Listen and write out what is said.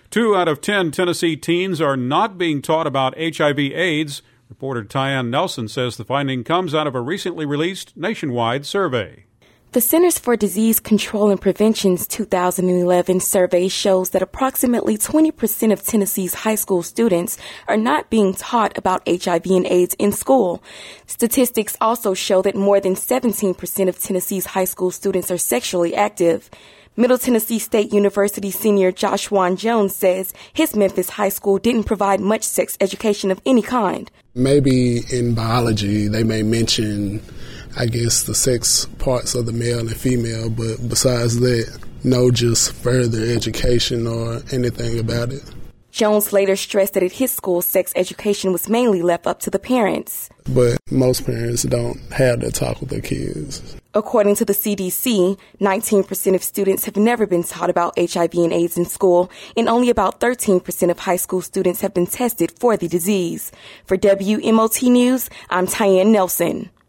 2 out of 10 Tennessee teens are not being taught about HIV/AIDS. Reporter Tyann Nelson says the finding comes out of a recently released nationwide survey. The Centers for Disease Control and Prevention's 2011 survey shows that approximately 20% of Tennessee's high school students are not being taught about HIV and AIDS in school. Statistics also show that more than 17% of Tennessee's high school students are sexually active. Middle Tennessee State University senior Joshua Jones says his Memphis high school didn't provide much sex education of any kind. Maybe in biology they may mention, I guess, the sex parts of the male and female, but besides that, no just further education or anything about it. Jones later stressed that at his school, sex education was mainly left up to the parents. But most parents don't have that talk with their kids. According to the CDC, 19% of students have never been taught about HIV and AIDS in school, and only about 13% of high school students have been tested for the disease. For WMOT News, I'm Tyann Nelson.